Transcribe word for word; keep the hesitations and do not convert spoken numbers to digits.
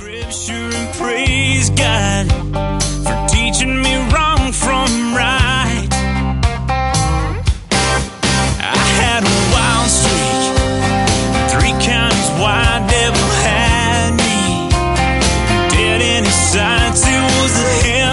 Scripture and praise God for teaching me wrong from right. I had a wild streak, three counties wide, devil had me dead in his sights. It was the hell.